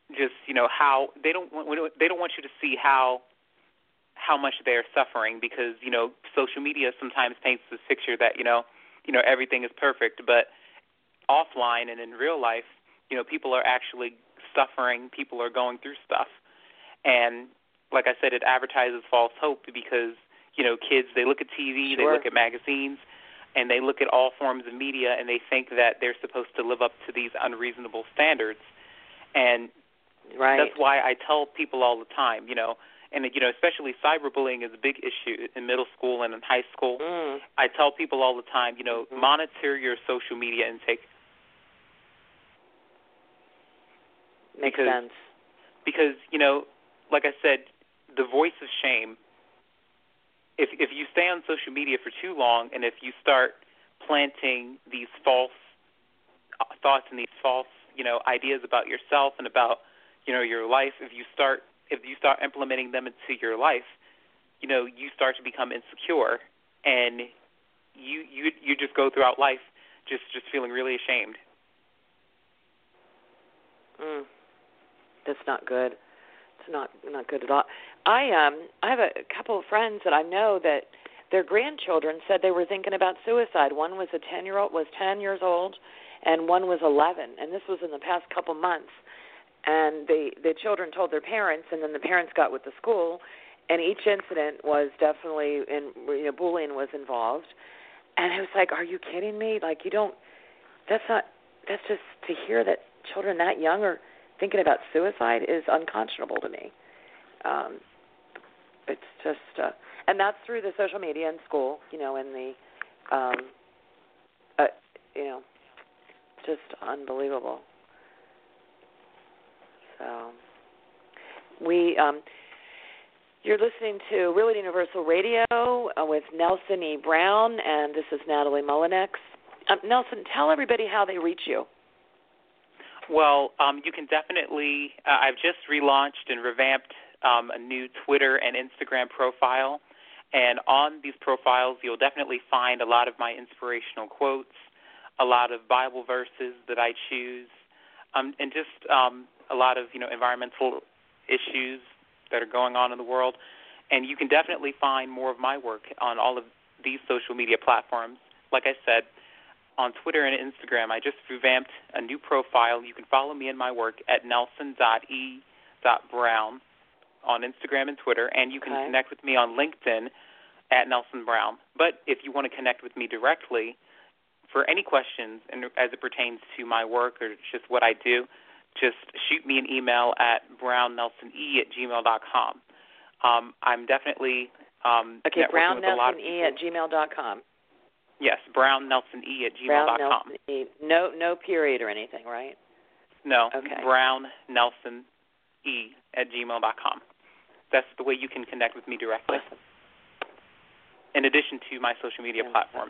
just, you know, how they don't want, they don't want you to see how how much they're suffering, because, you know, social media sometimes paints this picture that, you know, you know, everything is perfect, but offline and in real life, you know, people are actually suffering, people are going through stuff. And like I said, it advertises false hope because, you know, kids, they look at T V, Sure. they look at magazines, and they look at all forms of media, and they think that they're supposed to live up to these unreasonable standards. And right. that's why I tell people all the time, you know, and, you know, especially cyberbullying is a big issue in middle school and in high school. Mm. I tell people all the time, you know, Mm-hmm. monitor your social media intake. Makes because, sense. Because, you know, like I said, the voice of shame, if if you stay on social media for too long, and if you start planting these false thoughts and these false, you know, ideas about yourself and about, you know, your life, if you start if you start implementing them into your life, you know, you start to become insecure, and you you you just go throughout life just just feeling really ashamed. Mm. That's not good. It's not not good at all. I um I have a couple of friends that I know that their grandchildren said they were thinking about suicide. One was a ten year old was ten years old, and one was eleven, and this was in the past couple months. And the the children told their parents, and then the parents got with the school, and each incident was definitely in, you know, bullying was involved. And I was like, are you kidding me? Like, you don't. That's not. That's just to hear that children that young are thinking about suicide is unconscionable to me. Um, it's just, uh, and that's through the social media in school, you know, in the, um, uh, you know, just unbelievable. So, we, um, you're listening to Real Universal Radio uh, with Nelson E. Brown, and this is Natalie Mullinex. Um, Nelson, tell everybody how they reach you. Well, um, you can definitely, uh, I've just relaunched and revamped um, a new Twitter and Instagram profile, and on these profiles you'll definitely find a lot of my inspirational quotes, a lot of Bible verses that I choose, um, and just um, a lot of, you know, environmental issues that are going on in the world. And you can definitely find more of my work on all of these social media platforms. Like I said, on Twitter and Instagram, I just revamped a new profile. You can follow me and my work at nelson dot e dot brown on Instagram and Twitter, and you can okay. connect with me on LinkedIn at Nelson Brown. But if you want to connect with me directly for any questions and as it pertains to my work or just what I do, just shoot me an email at brown nelson e at gmail dot com. Um, I'm definitely um, okay, networking with a lot of brown nelson e at gmail dot com. Yes, brown nelson e at gmail dot com. Brown Nelson E. No, no period or anything, right? No, okay. brown nelson e at gmail dot com. That's the way you can connect with me directly, Awesome. in addition to my social media yeah. platforms.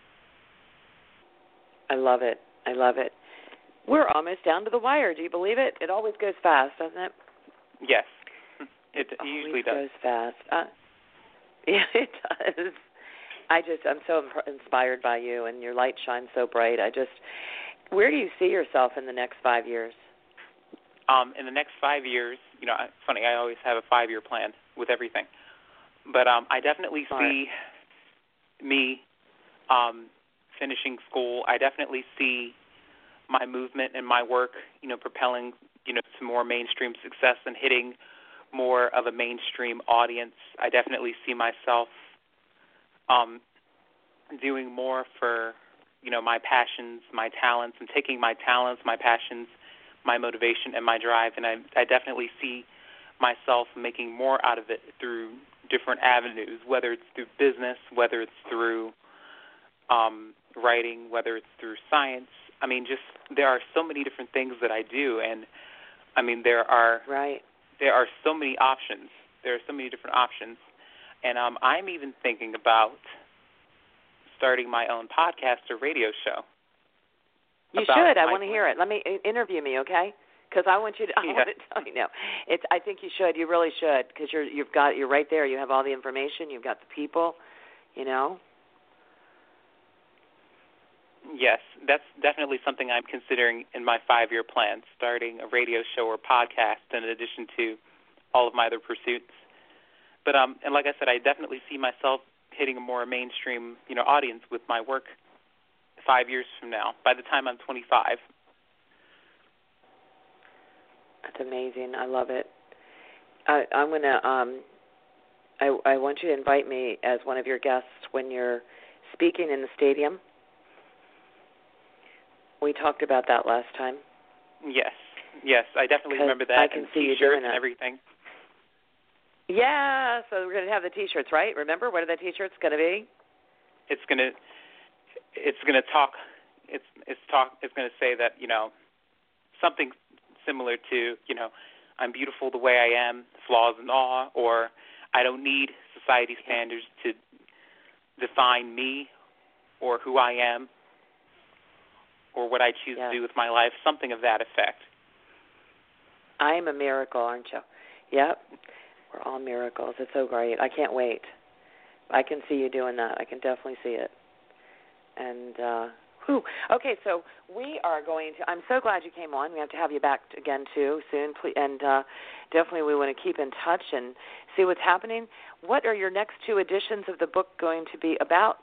I love it. I love it. We're almost down to the wire. Do you believe it? It always goes fast, doesn't it? Yes, it, it usually does. does. goes fast. Uh, yeah, it does. I just, I'm so imp- inspired by you, and your light shines so bright. I just, where do you see yourself in the next five years? Um, in the next five years, you know, it's funny, I always have a five-year plan with everything. But um, I definitely Smart. see me um, finishing school. I definitely see my movement and my work, you know, propelling, you know, to more mainstream success and hitting more of a mainstream audience. I definitely see myself um, doing more for, you know, my passions, my talents, and taking my talents, my passions, my motivation, and my drive. And I, I definitely see myself making more out of it through different avenues, whether it's through business, whether it's through um, writing, whether it's through science. I mean, just there are so many different things that I do, and I mean there are right. there are so many options. There are so many different options, and um, I'm even thinking about starting my own podcast or radio show. You should. I want to hear it. Let me interview me, okay? Because I want you to. I yeah. want to tell you. No, it's. I think you should. You really should, because you're. You've got. You're right there. You have all the information. You've got the people. You know. Yes, that's definitely something I'm considering in my five-year plan, starting a radio show or podcast in addition to all of my other pursuits. But um, and like I said, I definitely see myself hitting a more mainstream, you know, audience with my work five years from now, by the time I'm twenty-five. That's amazing. I love it. I, I'm going to, um, I, I want you to invite me as one of your guests when you're speaking in the stadium. We talked about that last time. Yes, yes, I definitely remember that. I can and see you T-shirts doing that. And everything. Yeah, so we're going to have the T-shirts, right? Remember, what are the T-shirts going to be? It's going to, it's going to talk, it's it's talk, it's going to say that, you know, something similar to, you know, I'm beautiful the way I am, flaws and all, or I don't need society standards to define me or who I am or what I choose yes. to do with my life, something of that effect. I am a miracle, aren't you? Yep. We're all miracles. It's so great. I can't wait. I can see you doing that. I can definitely see it. And, uh, whew. Okay, so we are going to, I'm so glad you came on. We have to have you back again, too, soon. Please, and uh, definitely we want to keep in touch and see what's happening. What are your next two editions of the book going to be about?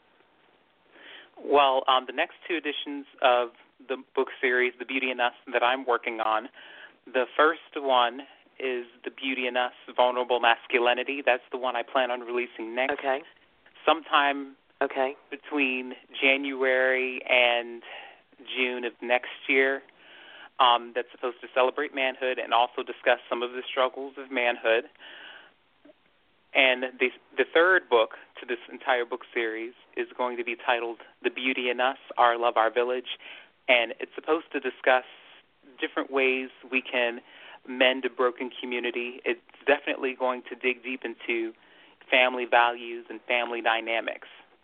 Well, um, the next two editions of the book series, The Beauty in Us, that I'm working on, the first one is The Beauty in Us, Vulnerable Masculinity. That's the one I plan on releasing next. Okay. Sometime okay. between January and June of next year. Um, that's supposed to celebrate manhood and also discuss some of the struggles of manhood. And the, the third book to this entire book series is going to be titled The Beauty in Us, Our Love, Our Village. And it's supposed to discuss different ways we can mend a broken community. It's definitely going to dig deep into family values and family dynamics.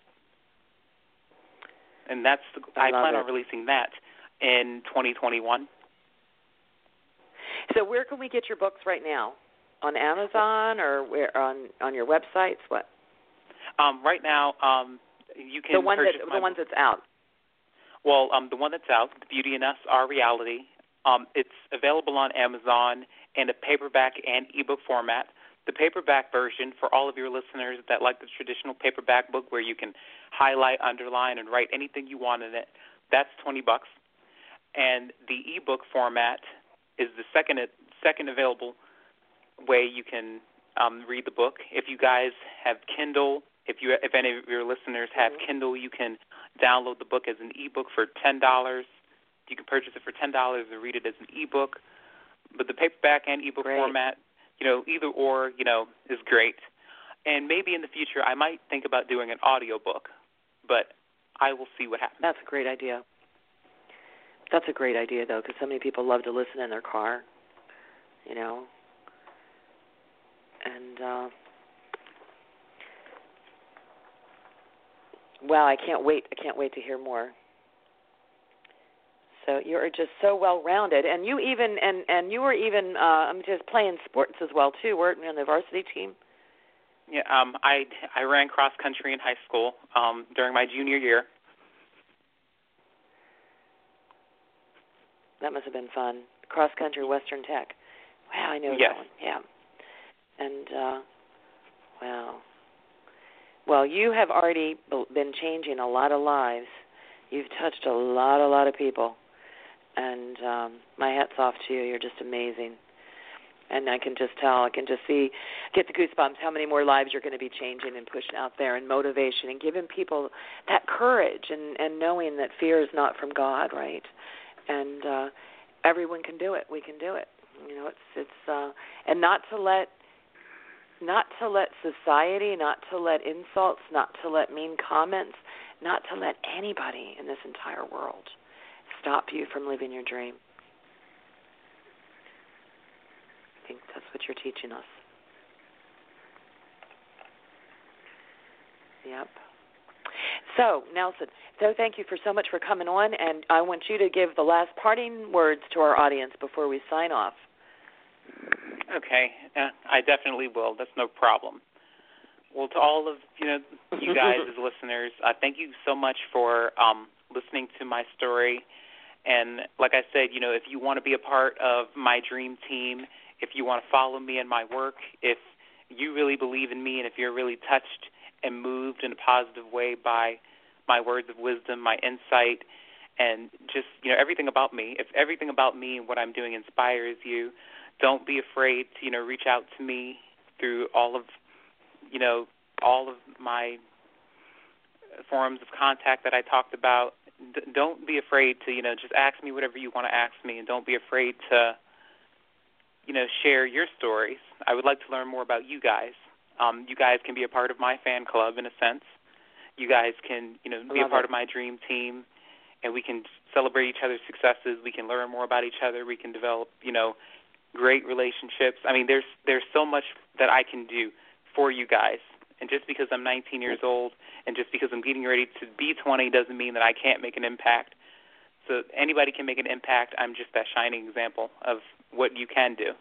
And that's the, I, I plan it. on releasing that in twenty twenty-one. So where can we get your books right now? On Amazon or where on on your websites? What? Um, right now, um, you can the one purchase that my the ones that's out. Well, um, the one that's out, The Beauty in Us, Our Reality. Um, it's available on Amazon in a paperback and ebook format. The paperback version, for all of your listeners that like the traditional paperback book where you can highlight, underline, and write anything you want in it, that's twenty bucks. And the ebook format is the second second available way you can um, read the book. If you guys have Kindle, if you if any of your listeners have mm-hmm. Kindle, you can download the book as an ebook for ten dollars. You can purchase it for ten dollars and read it as an ebook. But the paperback and ebook great. format, you know, either or, you know, is great. And maybe in the future I might think about doing an audio book, but I will see what happens. That's a great idea. That's a great idea, though, because so many people love to listen in their car, you know. And, uh, wow, I can't wait. I can't wait to hear more. So you're just so well-rounded. And you even, and, and you were even, uh, I'm just playing sports as well, too, weren't you, on the varsity team? Yeah, um, I, I ran cross-country in high school um, during my junior year. That must have been fun. Cross-country, Western Tech. Wow, I know yes. that one. Yeah. And, uh, wow. Well, you have already been changing a lot of lives. You've touched a lot, a lot of people. And um, my hat's off to you. You're just amazing. And I can just tell, I can just see, get the goosebumps, how many more lives you're going to be changing and pushing out there, and motivation, and giving people that courage, and, and knowing that fear is not from God, right? And uh, everyone can do it. We can do it. You know, it's it's uh, and not to let not to let society, not to let insults, not to let mean comments, not to let anybody in this entire world stop you from living your dream. I think that's what you're teaching us. Yep. So, Nelson, so thank you for so much for coming on, and I want you to give the last parting words to our audience before we sign off. Okay, uh, I definitely will. That's no problem. Well, to all of you know you guys as listeners, uh, thank you so much for um, listening to my story. And like I said, you know, if you want to be a part of my dream team, if you want to follow me in my work, if you really believe in me and if you're really touched and moved in a positive way by my words of wisdom, my insight, and just, you know, everything about me, if everything about me and what I'm doing inspires you, don't be afraid to, you know, reach out to me through all of, you know, all of my forms of contact that I talked about. D- don't be afraid to, you know, just ask me whatever you want to ask me, and don't be afraid to, you know, share your stories. I would like to learn more about you guys. Um, you guys can be a part of my fan club in a sense. You guys can, you know, be a part it. of my dream team, and we can celebrate each other's successes. We can learn more about each other. We can develop, you know, great relationships. I mean, there's there's so much that I can do for you guys. And just because I'm nineteen years old and just because I'm getting ready to be twenty doesn't mean that I can't make an impact. So anybody can make an impact. I'm just that shining example of what you can do.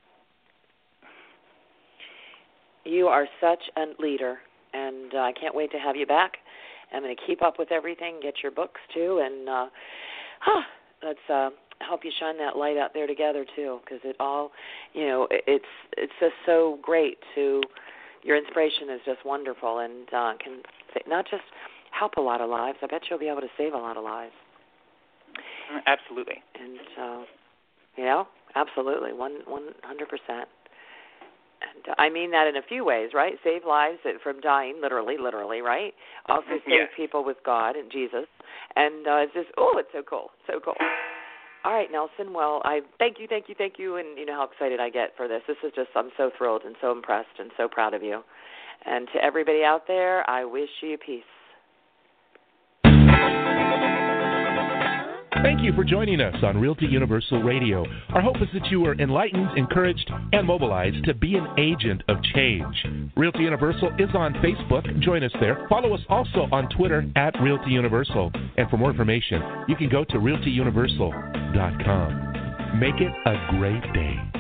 You are such a leader, and uh, I can't wait to have you back. I'm going to keep up with everything, get your books too, and uh, huh, let's uh, help you shine that light out there together too, because it all, you know, it, it's it's just so great to. Your inspiration is just wonderful, and uh, can not just help a lot of lives. I bet you'll be able to save a lot of lives. Absolutely. And uh, you know, absolutely, one one hundred percent. And uh, I mean that in a few ways, right? Save lives from dying, literally, literally, right? Also save yes. people with God and Jesus, and uh, it's just oh, it's so cool, so cool. All right, Nelson. Well, I thank you, thank you, thank you, and you know how excited I get for this. This is just, I'm so thrilled and so impressed and so proud of you. And to everybody out there, I wish you peace. Thank you for joining us on Realty Universal Radio. Our hope is that you are enlightened, encouraged, and mobilized to be an agent of change. Realty Universal is on Facebook. Join us there. Follow us also on Twitter at Realty Universal. And for more information, you can go to realty universal dot com. Make it a great day.